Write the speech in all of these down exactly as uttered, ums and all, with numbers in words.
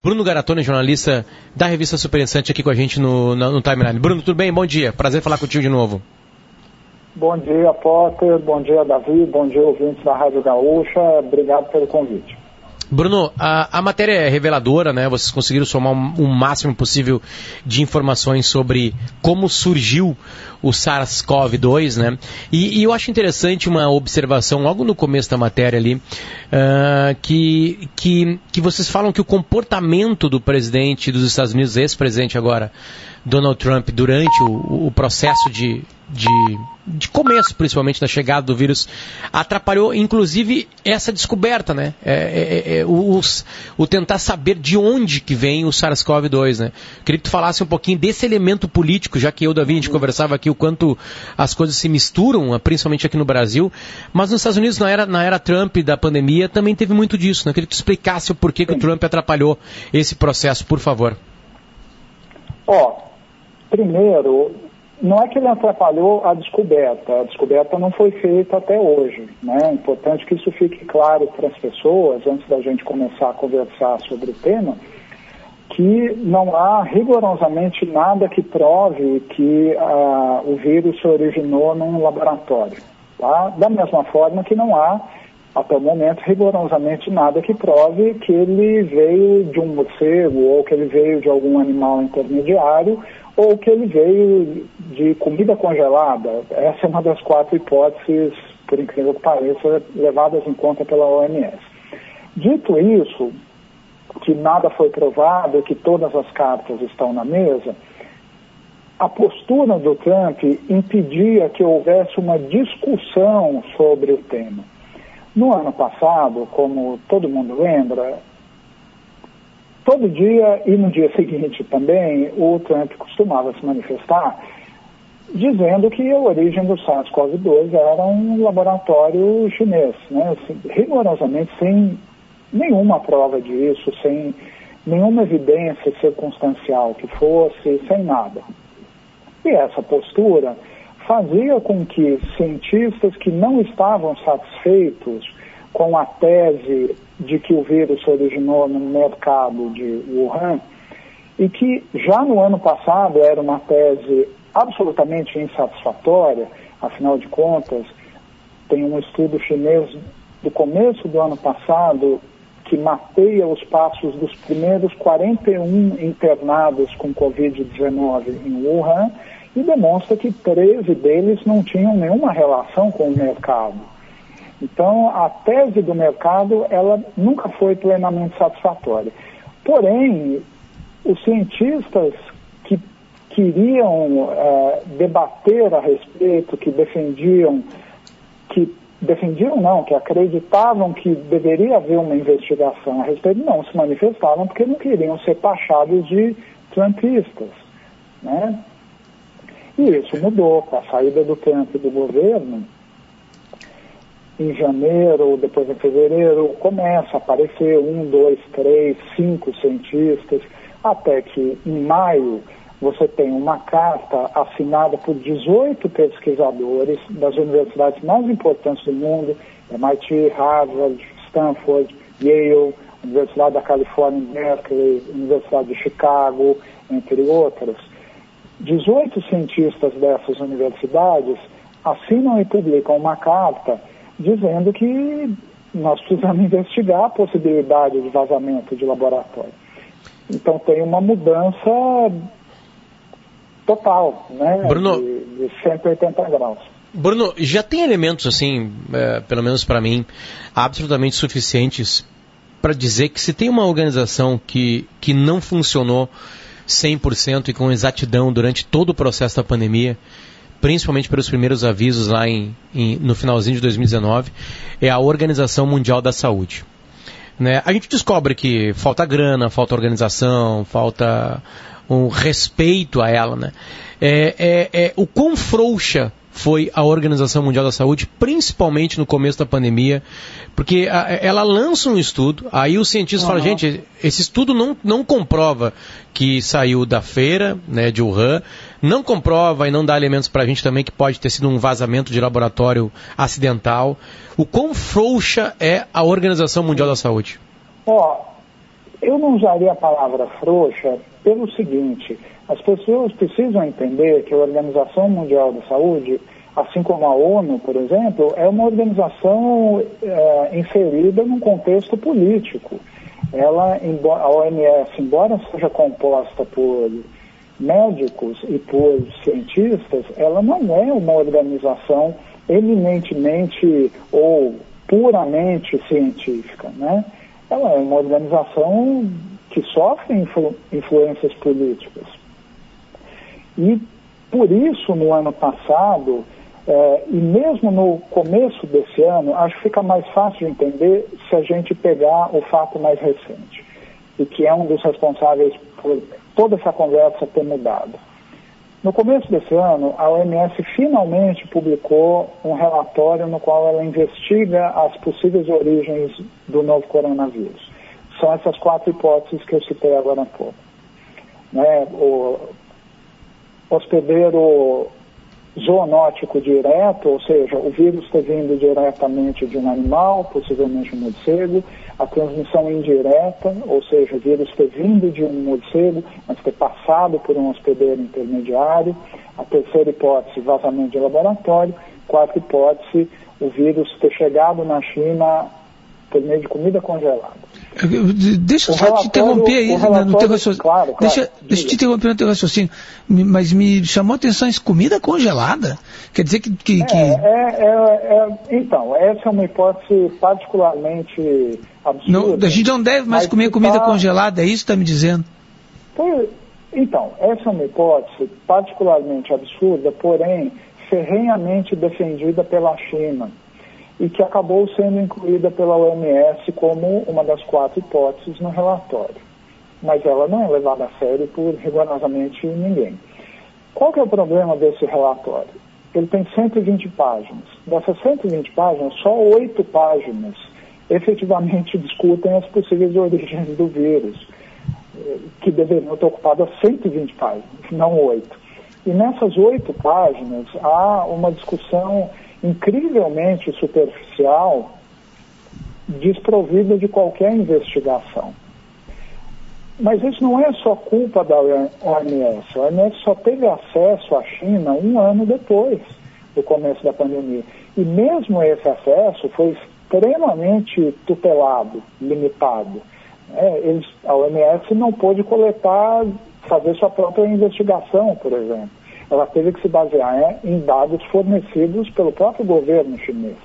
Bruno Garatoni, jornalista da revista Super Interessante, aqui com a gente no, no, no Timeline. Bruno, tudo bem? Bom dia. Prazer falar contigo de novo. Bom dia, Potter. Bom dia, Davi. Bom dia, ouvintes da Rádio Gaúcha. Obrigado pelo convite. Bruno, a, a matéria é reveladora, né? Vocês conseguiram somar um, um máximo possível de informações sobre como surgiu o SARS-CoV dois, né? E, e eu acho interessante uma observação logo no começo da matéria ali, uh, que, que, que vocês falam que o comportamento do presidente dos Estados Unidos, ex-presidente agora, Donald Trump, durante o, o processo de, de, de começo, principalmente, da chegada do vírus, atrapalhou, inclusive, essa descoberta, né? É, é, é, os, o tentar saber de onde que vem o SARS-CoV dois, né? Queria que tu falasse um pouquinho desse elemento político, já que eu, Davi, a gente conversava aqui o quanto as coisas se misturam, principalmente aqui no Brasil, mas nos Estados Unidos, na era, na era Trump da pandemia, também teve muito disso, né? Queria que tu explicasse o porquê que o Trump atrapalhou esse processo, por favor. Ó, primeiro, não é que ele atrapalhou a descoberta, a descoberta não foi feita até hoje, né? É importante que isso fique claro para as pessoas, antes da gente começar a conversar sobre o tema, que não há rigorosamente nada que prove que ah, o vírus se originou num laboratório, tá? Da mesma forma que não há, até o momento, rigorosamente nada que prove que ele veio de um morcego, ou que ele veio de algum animal intermediário, ou que ele veio de comida congelada. Essa é uma das quatro hipóteses, por incrível que pareça, levadas em conta pela O M S. Dito isso, que nada foi provado, que todas as cartas estão na mesa, a postura do Trump impedia que houvesse uma discussão sobre o tema. No ano passado, como todo mundo lembra, todo dia e no dia seguinte também, o Trump costumava se manifestar dizendo que a origem do SARS-CoV dois era um laboratório chinês, né? Rigorosamente sem nenhuma prova disso, sem nenhuma evidência circunstancial que fosse, sem nada. E essa postura fazia com que cientistas que não estavam satisfeitos com a tese de que o vírus se originou no mercado de Wuhan, e que já no ano passado era uma tese absolutamente insatisfatória, afinal de contas, tem um estudo chinês do começo do ano passado que mapeia os passos dos primeiros quarenta e um internados com covid dezenove em Wuhan e demonstra que treze deles não tinham nenhuma relação com o mercado. Então, a tese do mercado, ela nunca foi plenamente satisfatória. Porém, os cientistas que queriam eh, debater a respeito, que defendiam, que defendiam não, que acreditavam que deveria haver uma investigação a respeito, não se manifestavam porque não queriam ser taxados de trumpistas, né? E isso mudou com a saída do Trump do governo. Em janeiro, depois em fevereiro, começa a aparecer um, dois, três, cinco cientistas, até que em maio você tem uma carta assinada por dezoito pesquisadores das universidades mais importantes do mundo, M I T, Harvard, Stanford, Yale, Universidade da Califórnia em Berkeley, Universidade de Chicago, entre outras. dezoito cientistas dessas universidades assinam e publicam uma carta dizendo que nós precisamos investigar a possibilidade de vazamento de laboratório. Então tem uma mudança total, né, Bruno, de, de cento e oitenta graus. Bruno, já tem elementos, assim, é, pelo menos para mim, absolutamente suficientes para dizer que se tem uma organização que, que não funcionou cem por cento e com exatidão durante todo o processo da pandemia, principalmente pelos primeiros avisos lá em, em, no finalzinho de dois mil e dezenove, é a Organização Mundial da Saúde. Né? A gente descobre que falta grana, falta organização, falta um respeito a ela. Né? É, é, é, o quão frouxa foi a Organização Mundial da Saúde, principalmente no começo da pandemia, porque a, ela lança um estudo, aí os cientistas uhum. falam, gente, esse estudo não, não comprova que saiu da feira, né, de Wuhan, não comprova e não dá elementos para a gente também que pode ter sido um vazamento de laboratório acidental. O quão frouxa é a Organização Mundial da Saúde? Ó, Eu não usaria a palavra frouxa pelo seguinte: as pessoas precisam entender que a Organização Mundial da Saúde, assim como a ONU, por exemplo, é uma organização é, inserida num contexto político. Ela, embora, a O M S, embora seja composta por médicos e por cientistas, ela não é uma organização eminentemente ou puramente científica, né? Ela é uma organização que sofre influ, influências políticas. E, por isso, no ano passado, eh, e mesmo no começo desse ano, acho que fica mais fácil de entender se a gente pegar o fato mais recente, e que é um dos responsáveis por toda essa conversa ter mudado. No começo desse ano, a O M S finalmente publicou um relatório no qual ela investiga as possíveis origens do novo coronavírus. São essas quatro hipóteses que eu citei agora há pouco. Né? O hospedeiro zoonótico direto, ou seja, o vírus ter vindo diretamente de um animal, possivelmente um morcego, a transmissão indireta, ou seja, o vírus ter vindo de um morcego, mas ter passado por um hospedeiro intermediário. A terceira hipótese, vazamento de laboratório. Quarta hipótese, o vírus ter chegado na China por meio de comida congelada. Deixa eu só te interromper aí no teu raciocínio. Claro, claro, deixa, deixa eu te interromper no teu raciocínio. Mas me chamou a atenção isso, comida congelada? Quer dizer que... que, que... É, é, é, é, então, essa é uma hipótese particularmente absurda. Não, a gente não deve mais comer comida tá... congelada, é isso que está me dizendo? Então, essa é uma hipótese particularmente absurda, porém ferrenhamente defendida pela China, e que acabou sendo incluída pela O M S como uma das quatro hipóteses no relatório. Mas ela não é levada a sério por rigorosamente ninguém. Qual que é o problema desse relatório? Ele tem cento e vinte páginas. Dessas cento e vinte páginas, só oito páginas efetivamente discutem as possíveis origens do vírus, que deveriam ter ocupado cento e vinte páginas, não oito. E nessas oito páginas há uma discussão incrivelmente superficial, desprovida de qualquer investigação. Mas isso não é só culpa da O M S. A O M S só teve acesso à China um ano depois do começo da pandemia. E mesmo esse acesso foi extremamente tutelado, limitado. É, eles, a O M S não pôde coletar, fazer sua própria investigação, por exemplo. Ela teve que se basear em dados fornecidos pelo próprio governo chinês.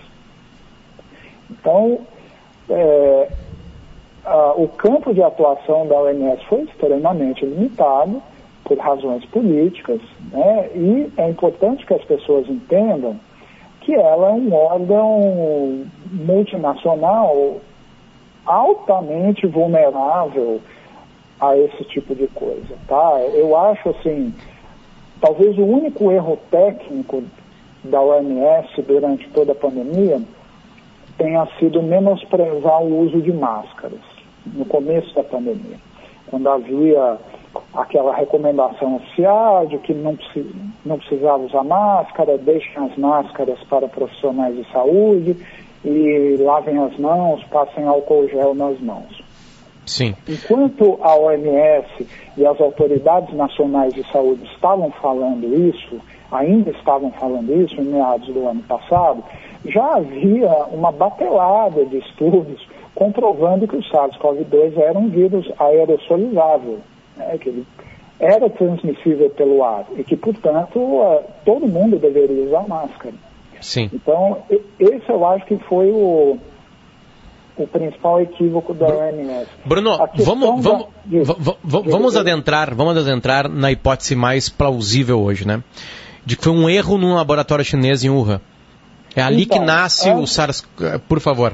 Então, é, a, o campo de atuação da O M S foi extremamente limitado por razões políticas, né? E é importante que as pessoas entendam que ela é um órgão multinacional altamente vulnerável a esse tipo de coisa, tá? Eu acho assim... Talvez o único erro técnico da O M S durante toda a pandemia tenha sido menosprezar o uso de máscaras no começo da pandemia, quando havia aquela recomendação oficial de que não, não precisava usar máscara, deixem as máscaras para profissionais de saúde e lavem as mãos, passem álcool gel nas mãos. Sim. Enquanto a O M S e as autoridades nacionais de saúde estavam falando isso, ainda estavam falando isso em meados do ano passado, já havia uma batelada de estudos comprovando que o SARS-CoV dois era um vírus aerossolizável, né, que ele era transmissível pelo ar e que, portanto, todo mundo deveria usar máscara. Sim. Então, esse eu acho que foi o... o principal equívoco da O M S. Bruno, vamos, vamos, da... vamos, adentrar, vamos adentrar na hipótese mais plausível hoje, né? De que foi um erro num laboratório chinês em Wuhan. É ali então, que nasce é... o SARS... Por favor.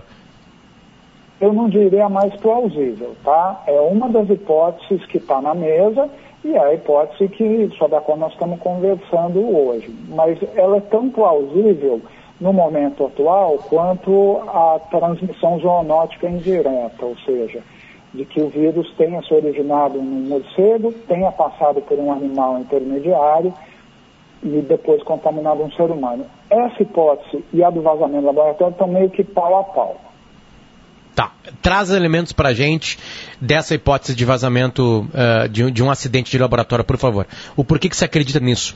Eu não diria a mais plausível, tá? É uma das hipóteses que está na mesa e é a hipótese que, sobre a qual nós estamos conversando hoje. Mas ela é tão plausível no momento atual quanto a transmissão zoonótica indireta, ou seja, de que o vírus tenha se originado num morcego, tenha passado por um animal intermediário e depois contaminado um ser humano. Essa hipótese e a do vazamento laboratório estão meio que pau a pau. Tá, traz elementos pra gente dessa hipótese de vazamento uh, de, de um acidente de laboratório, por favor. O porquê que você acredita nisso?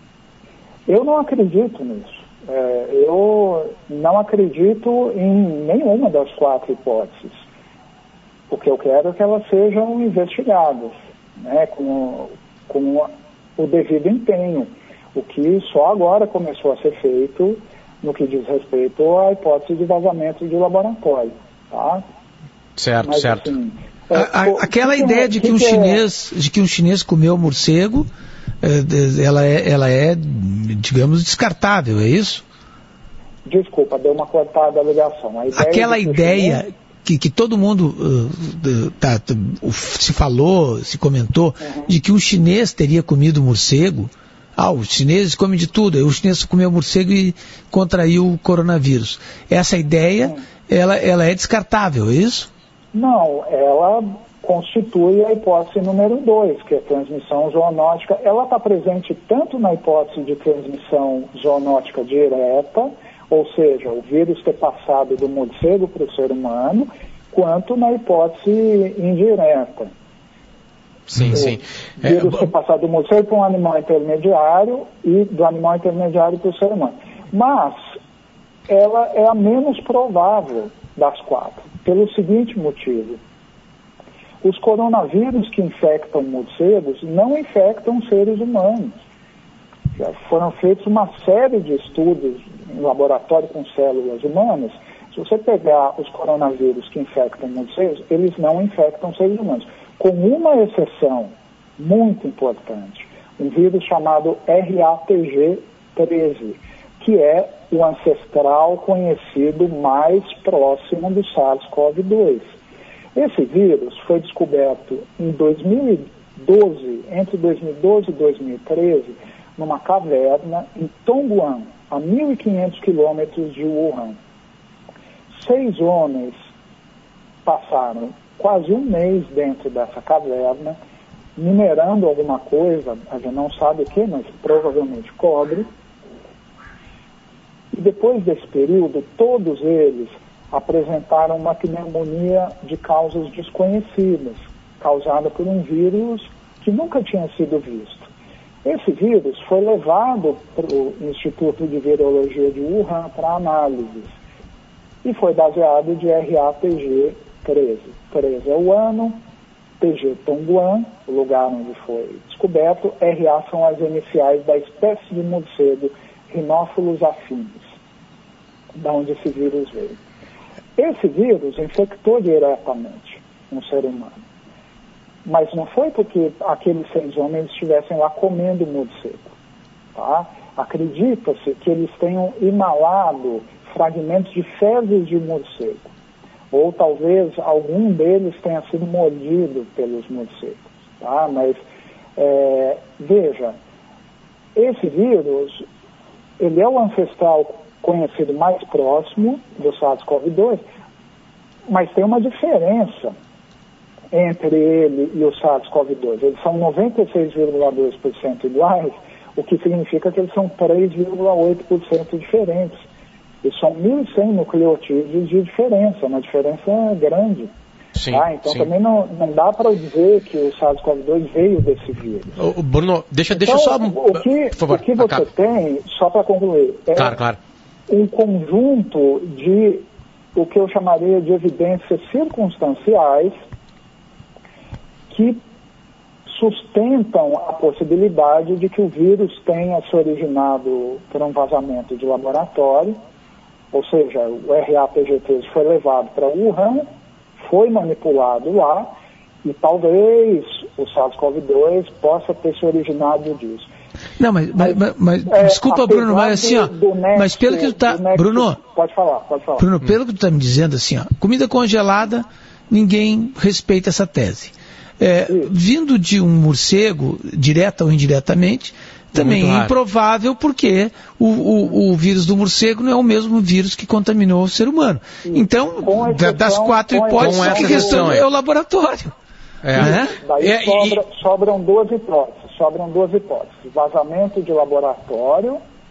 Eu não acredito nisso. É, eu não acredito em nenhuma das quatro hipóteses. O que eu quero é que elas sejam investigadas, né, com, com o devido empenho, o que só agora começou a ser feito no que diz respeito à hipótese de vazamento de laboratório. Tá? Certo, Mas, certo. Assim, a, a, é, aquela que ideia que de que, que um que chinês, é... de que um chinês comeu morcego, é, ela, é, ela é, digamos, descartável, é isso? Desculpa, deu uma cortada a ligação. A ideia aquela ideia chinês... que, que todo mundo uh, tá, tá, se falou, se comentou, uhum. de que um chinês teria comido morcego. Ah, os chineses comem de tudo. O chinês comeu morcego e contraiu o coronavírus. Essa ideia... Uhum. Ela, ela é descartável, é isso? Não, ela constitui a hipótese número dois, que é a transmissão zoonótica. Ela está presente tanto na hipótese de transmissão zoonótica direta, ou seja, o vírus ter passado do morcego para o ser humano, quanto na hipótese indireta. Sim, o sim. O vírus é... ter passado do morcego para um animal intermediário e do animal intermediário para o ser humano. Mas... ela é a menos provável das quatro, pelo seguinte motivo. Os coronavírus que infectam morcegos não infectam seres humanos. Já foram feitos uma série de estudos em laboratório com células humanas. Se você pegar os coronavírus que infectam morcegos, eles não infectam seres humanos. Com uma exceção muito importante, um vírus chamado R A T G treze, que é o ancestral conhecido mais próximo do SARS-CoV dois. Esse vírus foi descoberto em dois mil e doze, entre dois mil e doze e dois mil e treze, numa caverna em Tongguan, a mil e quinhentos quilômetros de Wuhan. Seis homens passaram quase um mês dentro dessa caverna, minerando alguma coisa, a gente não sabe o que, mas provavelmente cobre. E depois desse período, todos eles apresentaram uma pneumonia de causas desconhecidas, causada por um vírus que nunca tinha sido visto. Esse vírus foi levado para o Instituto de Virologia de Wuhan para análises e foi baseado de R A T G treze. treze é o ano, T G Tongguan, o lugar onde foi descoberto, R A são as iniciais da espécie de morcego Rhinophilus affinis, da onde esse vírus veio. Esse vírus infectou diretamente um ser humano. Mas não foi porque aqueles seis homens estivessem lá comendo morcego. Tá? Acredita-se que eles tenham inalado fragmentos de fezes de morcego. Ou talvez algum deles tenha sido mordido pelos morcegos. Tá? Mas, é, veja, esse vírus, ele é o ancestral conhecido mais próximo do SARS-CoV dois, mas tem uma diferença entre ele e o SARS-CoV dois. Eles são noventa e seis vírgula dois por cento iguais, o que significa que eles são três vírgula oito por cento diferentes. E são mil e cem nucleotídeos de diferença, uma diferença grande. Sim, tá? Então sim. também não, não dá para dizer que o SARS-CoV dois veio desse vírus. O Bruno, deixa, então, deixa só... O que, favor, o que você acaba. tem, só para concluir, é claro, claro. um conjunto de o que eu chamaria de evidências circunstanciais que sustentam a possibilidade de que o vírus tenha se originado por um vazamento de laboratório, ou seja, o R A T G treze foi levado para Wuhan, foi manipulado lá, e talvez o SARS-CoV dois possa ter se originado disso. Não, mas, mas, mas, mas é, desculpa, Bruno, mas assim, ó, do, do Next, mas pelo que tu tá, Next, Bruno, pode falar, pode falar. Bruno, pelo que tu tá me dizendo, assim, ó, comida congelada, ninguém respeita essa tese. É, vindo de um morcego, direta ou indiretamente, também é improvável, porque o, o, o vírus do morcego não é o mesmo vírus que contaminou o ser humano. Sim. Então, exceção, das quatro hipóteses, o que restou é o laboratório. É. Né? Daí é, sobra, e... sobram duas hipóteses. Sobram duas hipóteses. Vazamento de laboratório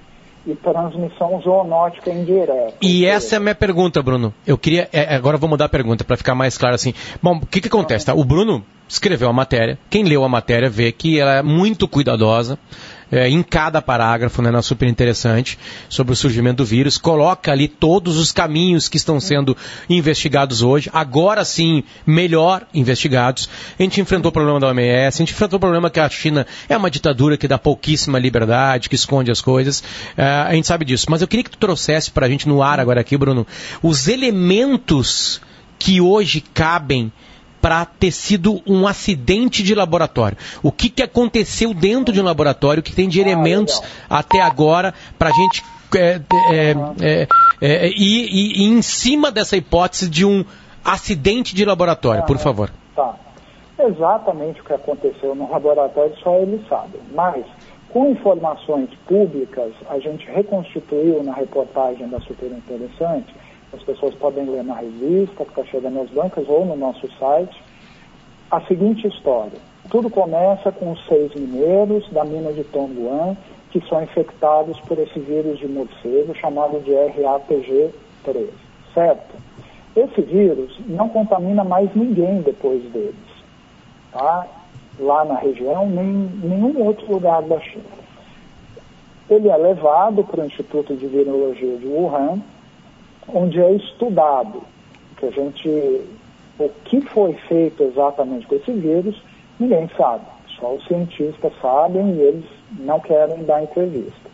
e transmissão zoonótica indireta. E essa é a minha pergunta, Bruno. Eu queria, é, agora eu vou mudar a pergunta para ficar mais claro assim. Bom, o que que acontece? Tá? O Bruno escreveu a matéria. Quem leu a matéria vê que ela é muito cuidadosa. É, em cada parágrafo, né, super interessante, sobre o surgimento do vírus, coloca ali todos os caminhos que estão sendo investigados hoje, agora sim, melhor investigados. A gente enfrentou o problema da O M S, a gente enfrentou o problema que a China é uma ditadura que dá pouquíssima liberdade, que esconde as coisas, é, a gente sabe disso. Mas eu queria que tu trouxesse para a gente no ar agora aqui, Bruno, os elementos que hoje cabem para ter sido um acidente de laboratório. O que, que aconteceu dentro de um laboratório, que tem de elementos ah, até agora para a gente é, é, é, é, ir, ir em cima dessa hipótese de um acidente de laboratório, por favor. Tá. Exatamente o que aconteceu no laboratório só eles sabem. Mas, com informações públicas, a gente reconstituiu na reportagem da Super Interessante. As pessoas podem ler na revista, que está chegando às bancas, ou no nosso site, a seguinte história. Tudo começa com os seis mineiros da mina de Tonguan, que são infectados por esse vírus de morcego, chamado de R A T G treze, certo? Esse vírus não contamina mais ninguém depois deles, tá? Lá na região, nem nenhum outro lugar da China. Ele é levado para o Instituto de Virologia de Wuhan, onde é estudado, que a gente, o que foi feito exatamente com esse vírus, ninguém sabe. Só os cientistas sabem e eles não querem dar entrevista.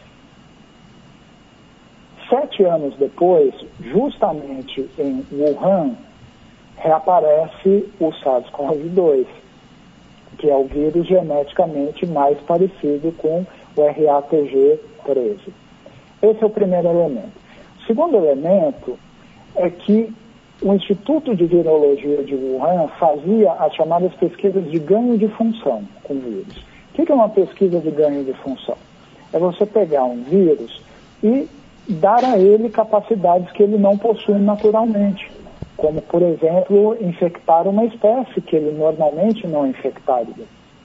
Sete anos depois, justamente em Wuhan, reaparece o SARS-CoV dois, que é o vírus geneticamente mais parecido com o R A T G treze. Esse é o primeiro elemento. O segundo elemento é que o Instituto de Virologia de Wuhan fazia as chamadas pesquisas de ganho de função com o vírus. O que é uma pesquisa de ganho de função? É você pegar um vírus e dar a ele capacidades que ele não possui naturalmente, como, por exemplo, infectar uma espécie que ele normalmente não infectaria.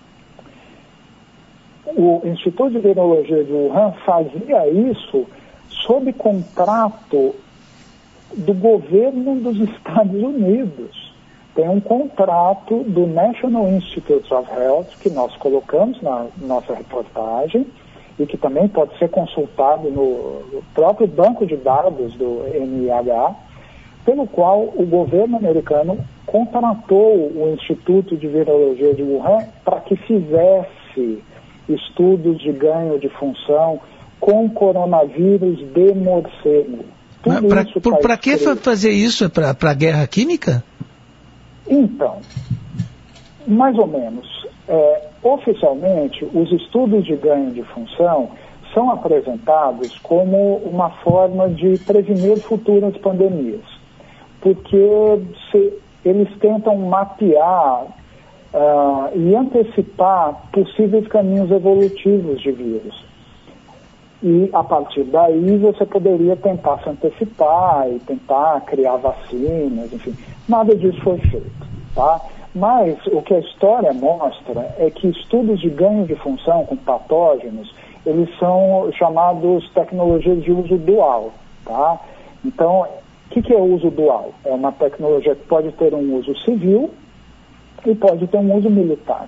O Instituto de Virologia de Wuhan fazia isso sob contrato do governo dos Estados Unidos. Tem um contrato do National Institutes of Health, que nós colocamos na nossa reportagem, e que também pode ser consultado no próprio banco de dados do N I H, pelo qual o governo americano contratou o Instituto de Virologia de Wuhan para que fizesse estudos de ganho de função com coronavírus de morcego. Para que fazer isso? É para a guerra química? Então, mais ou menos. É, oficialmente, os estudos de ganho de função são apresentados como uma forma de prevenir futuras pandemias, porque se, eles tentam mapear uh, e antecipar possíveis caminhos evolutivos de vírus. E, a partir daí, você poderia tentar se antecipar e tentar criar vacinas, enfim. Nada disso foi feito, tá? Mas o que a história mostra é que estudos de ganho de função com patógenos, eles são chamados tecnologias de uso dual, tá? Então, o que, que é uso dual? É uma tecnologia que pode ter um uso civil e pode ter um uso militar.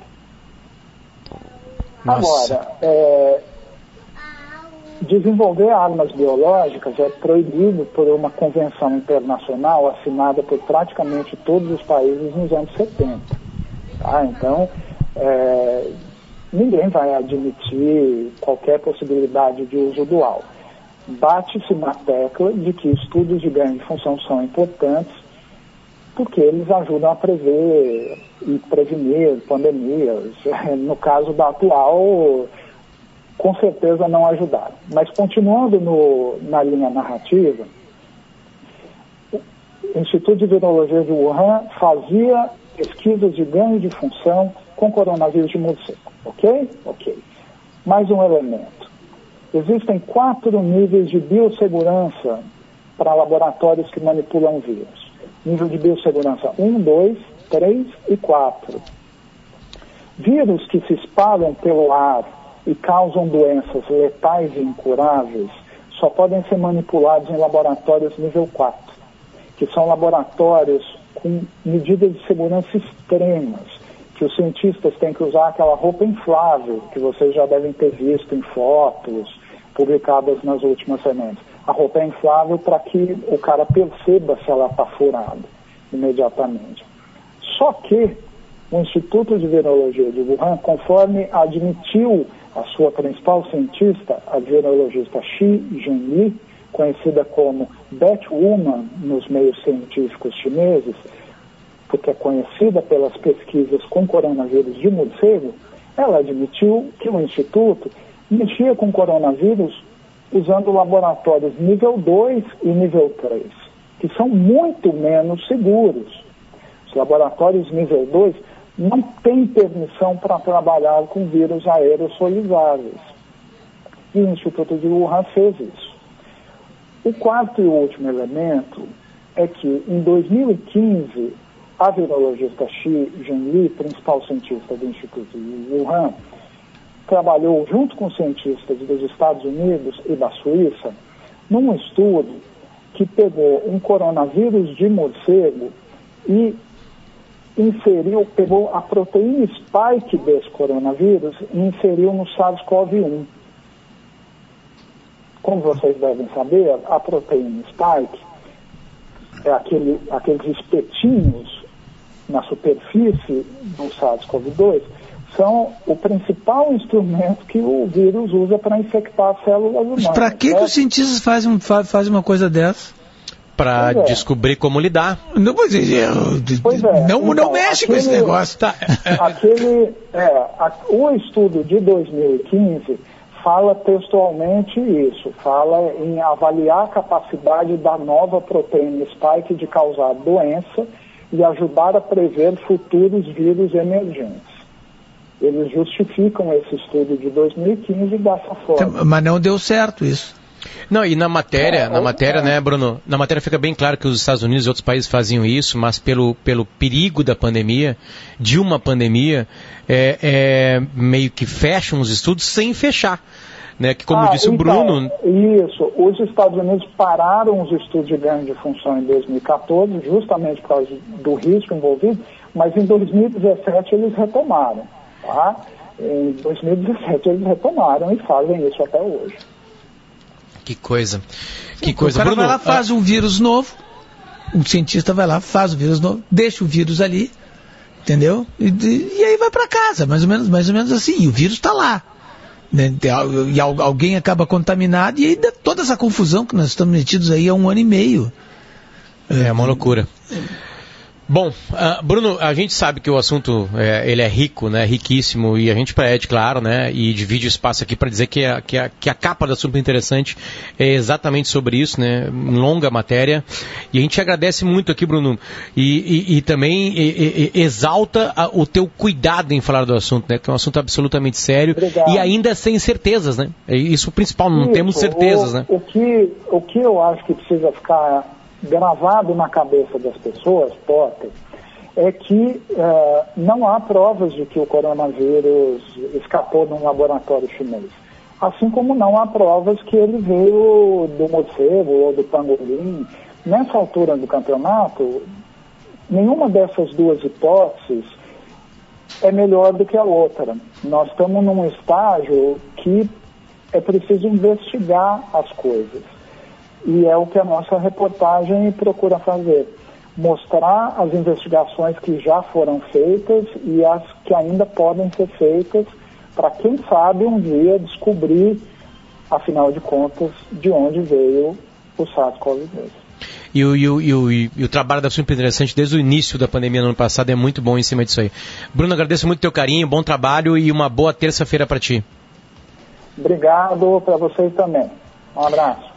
Nossa. Agora, é... desenvolver armas biológicas é proibido por uma convenção internacional assinada por praticamente todos os países nos anos setenta. Tá? Então, é, ninguém vai admitir qualquer possibilidade de uso dual. Bate-se na tecla de que estudos de ganho de função são importantes porque eles ajudam a prever e prevenir pandemias. No caso da atual, com certeza não ajudaram. Mas continuando no, na linha narrativa, o Instituto de Virologia de Wuhan fazia pesquisas de ganho de função com coronavírus de morcego. Ok? Ok. Mais um elemento. Existem quatro níveis de biossegurança para laboratórios que manipulam vírus. Nível de biossegurança um, dois, três e quatro. Vírus que se espalham pelo ar e causam doenças letais e incuráveis só podem ser manipulados em laboratórios nível quatro, que são laboratórios com medidas de segurança extremas, que os cientistas têm que usar aquela roupa inflável, que vocês já devem ter visto em fotos publicadas nas últimas sementes. A roupa é inflável para que o cara perceba se ela está furada imediatamente. Só que o Instituto de Virologia de Wuhan, conforme admitiu a sua principal cientista, a virologista Shi Zhenli, conhecida como Batwoman nos meios científicos chineses, porque é conhecida pelas pesquisas com coronavírus de morcego, ela admitiu que o Instituto mexia com coronavírus usando laboratórios nível dois e nível três, que são muito menos seguros. Os laboratórios nível dois não têm permissão para trabalhar com vírus aerossolizáveis. E o Instituto de Wuhan fez isso. O quarto e último elemento é que, em dois mil e quinze, a virologista Shi Zhenli, principal cientista do Instituto de Wuhan, trabalhou junto com cientistas dos Estados Unidos e da Suíça num estudo que pegou um coronavírus de morcego e inseriu, pegou a proteína spike desse coronavírus e inseriu no SARS-CoV um. Como vocês devem saber, a proteína spike é aquele, aqueles espetinhos na superfície do SARS-CoV dois, são o principal instrumento que o vírus usa para infectar as células humanas. Mas para que, né? que os cientistas fazem, fazem uma coisa dessa? Para é. descobrir como lidar. Não, pois é, pois é. não, então, não mexe aquele, com esse negócio. Tá. Aquele, é, a, o estudo de dois mil e quinze fala textualmente isso, fala em avaliar a capacidade da nova proteína spike de causar doença e ajudar a prever futuros vírus emergentes. Eles justificam esse estudo de dois mil e quinze dessa forma. Mas não deu certo isso. Não, e na matéria, é, na matéria, é. né, Bruno, na matéria fica bem claro que os Estados Unidos e outros países faziam isso, mas pelo, pelo perigo da pandemia, de uma pandemia, é, é, meio que fecham os estudos sem fechar. Né, que como ah, disse o então, Bruno... Isso, os Estados Unidos pararam os estudos de ganho de função em dois mil e catorze, justamente por causa do risco envolvido, mas em dois mil e dezessete eles retomaram. Tá? Em dois mil e dezessete eles retomaram e fazem isso até hoje. Que coisa. Que coisa. O cara Bruno, vai lá, faz um vírus novo, um cientista vai lá, faz o vírus novo, deixa o vírus ali, entendeu? E, e aí vai para casa, mais ou menos, mais ou menos assim, e o vírus está lá. Né? E alguém acaba contaminado e aí dá toda essa confusão que nós estamos metidos aí há um ano e meio. É uma loucura. Bom, uh, Bruno, a gente sabe que o assunto é, ele é rico, né, riquíssimo, e a gente pede, claro, né, e divide o espaço aqui para dizer que a, que, a, que a capa do assunto interessante é exatamente sobre isso, né, longa matéria, e a gente agradece muito aqui, Bruno, e, e, e também e, e, exalta a, o teu cuidado em falar do assunto, né, que é um assunto absolutamente sério. Obrigado. E ainda sem certezas, né, é isso o principal, não isso, temos certezas, o, né. O que, o que eu acho que precisa ficar gravado na cabeça das pessoas, Potter, é que uh, não há provas de que o coronavírus escapou de um laboratório chinês. Assim como não há provas que ele veio do morcego ou do pangolim. Nessa altura do campeonato, nenhuma dessas duas hipóteses é melhor do que a outra. Nós estamos num estágio que é preciso investigar as coisas. E é o que a nossa reportagem procura fazer. Mostrar as investigações que já foram feitas e as que ainda podem ser feitas para, quem sabe, um dia descobrir, afinal de contas, de onde veio o SARS-CoV dois. E o, e, o, e, o, e o trabalho da Super Interessante desde o início da pandemia no ano passado é muito bom em cima disso aí. Bruno, agradeço muito o teu carinho, bom trabalho e uma boa terça-feira para ti. Obrigado para vocês também. Um abraço.